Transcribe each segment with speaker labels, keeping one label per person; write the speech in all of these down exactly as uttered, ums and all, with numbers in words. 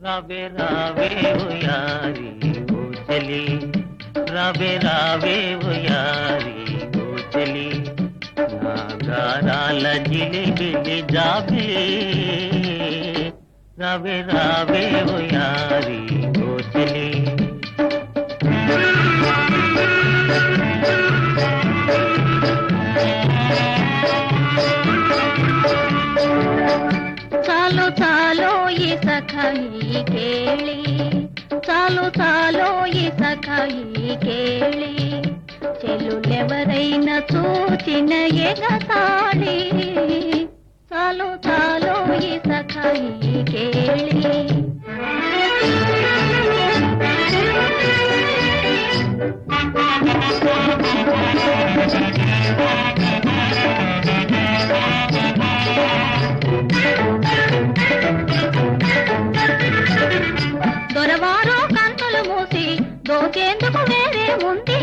Speaker 1: రావే రావే ఓ యారి ఓ చలి రావే రావే ఓ యారి ఓ చలి నా గారాల జిలిబిలి జాబిలి రావే రావే ఓ యారి ఓ చలి
Speaker 2: చాలు చాలో ఈ సఖాయి కేళి చాలు చాలో ఈ సఖాయి కేళి చెల్లులెవరైనా చూచిన ఎగతాళి చాలు చాలో ఈ సఖాయి కేళి దొరవారు కంతులు మూసి దోచేందుకు వేరే ఉంది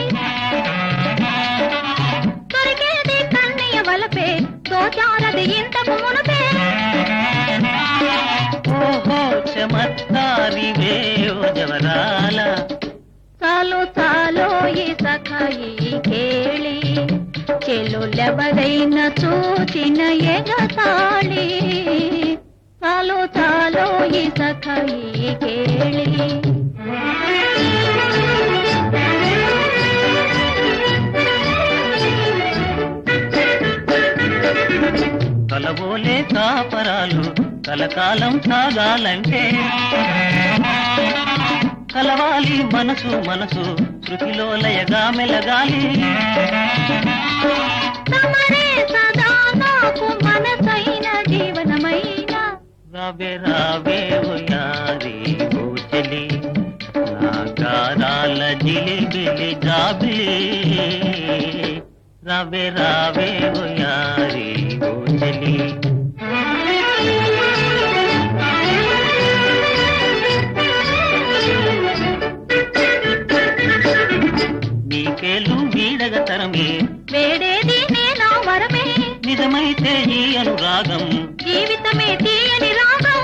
Speaker 2: దొరికేది కన్నయ్య వలపే దోచారది ఇంతకు మునుపే
Speaker 1: ఓహో చమత్కారి వేయో జవరాల
Speaker 2: చాలు చాలో ఈ సఖాయి కేళి చెల్లులెవరైనా చూచిన ఎగతాళి చాలు చాలో ఈ సఖాయి కేళి
Speaker 1: కలబోలే కాపరాలు కలకాలం సాగాలంటే కలవాలి మనసు మనసు శృతిలో లయగా మెలగాలి
Speaker 2: తమరే సదా నాకు మనసైన జీవనమైన
Speaker 1: రావే రావే ఓ యారి ఓ చలి నా గారాల జిలిబిలి జాబిలి రావే రావే ఓ యారి ఓ చలి నీకేలు వీడగ తరమే
Speaker 2: వేడేది నేనా వరమే
Speaker 1: నిజమైతే ఈ అనురాగం
Speaker 2: జీవితమే తీయని రాగం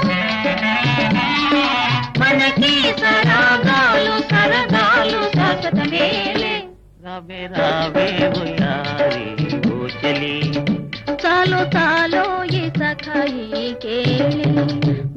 Speaker 2: మనకి సరాగాలు సరదాలు శాశ్వతమేలే
Speaker 1: రావే రావే ఓ యారి ఓ చలి
Speaker 2: చాలు చాలో ఈ సఖాయి కేళి